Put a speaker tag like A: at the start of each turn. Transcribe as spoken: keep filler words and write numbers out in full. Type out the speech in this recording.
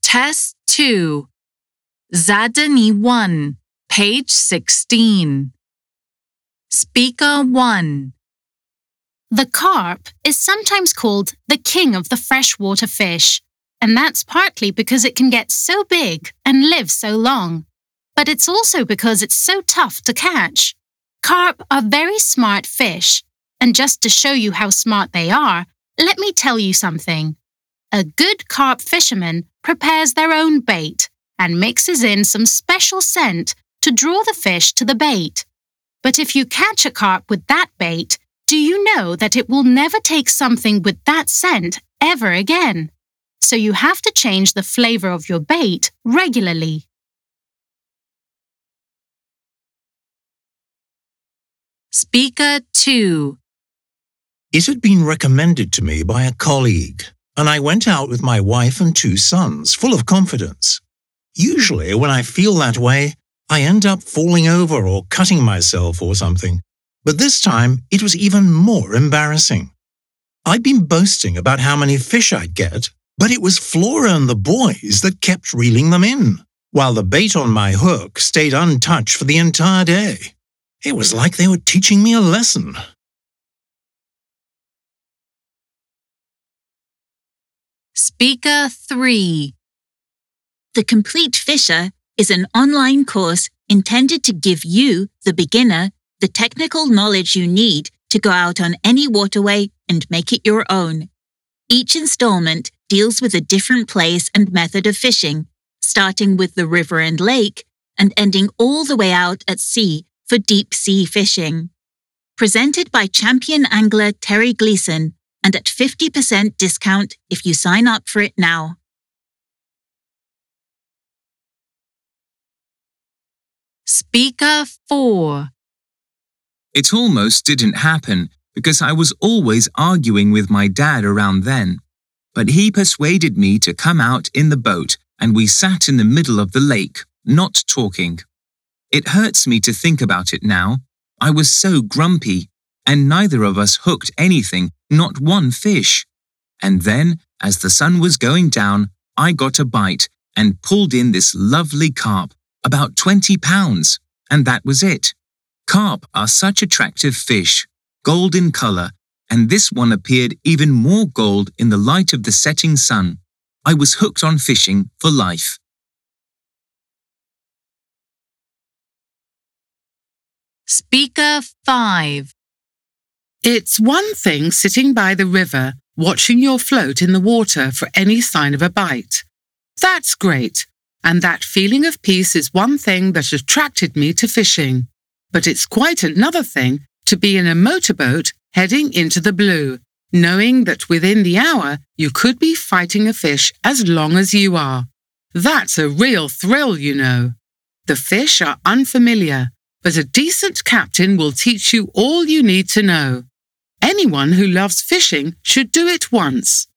A: Test two, Zadanie one, page sixteen. Speaker one.
B: The carp is sometimes called the king of the freshwater fish, and that's partly because it can get so big and live so long. But it's also because it's so tough to catch. Carp are very smart fish, and just to show you how smart they are, let me tell you something. A good carp fisherman prepares their own bait and mixes in some special scent to draw the fish to the bait. But if you catch a carp with that bait, do you know that it will never take something with that scent ever again? So you have to change the flavor of your bait regularly.
A: Speaker two.
C: It had been recommended to me by a colleague, and I went out with my wife and two sons, full of confidence. Usually, when I feel that way, I end up falling over or cutting myself or something. But this time, it was even more embarrassing. I'd been boasting about how many fish I'd get, but it was Flora and the boys that kept reeling them in, while the bait on my hook stayed untouched for the entire day. It was like they were teaching me a lesson.
A: Speaker three.
D: The Complete Fisher is an online course intended to give you, the beginner, the technical knowledge you need to go out on any waterway and make it your own. Each installment deals with a different place and method of fishing, starting with the river and lake and ending all the way out at sea for deep sea fishing. Presented by champion angler Terry Gleason, and at fifty percent discount if you sign up for it now.
A: Speaker four.
E: It almost didn't happen because I was always arguing with my dad around then. But he persuaded me to come out in the boat and we sat in the middle of the lake, not talking. It hurts me to think about it now. I was so grumpy, and neither of us hooked anything, not one fish. And then, as the sun was going down, I got a bite and pulled in this lovely carp, about twenty pounds, and that was it. Carp are such attractive fish, gold in color, and this one appeared even more gold in the light of the setting sun. I was hooked on fishing for life.
A: Speaker five.
F: It's one thing sitting by the river, watching your float in the water for any sign of a bite. That's great, and that feeling of peace is one thing that attracted me to fishing. But it's quite another thing to be in a motorboat heading into the blue, knowing that within the hour you could be fighting a fish as long as you are. That's a real thrill, you know. The fish are unfamiliar, but a decent captain will teach you all you need to know. Anyone who loves fishing should do it once.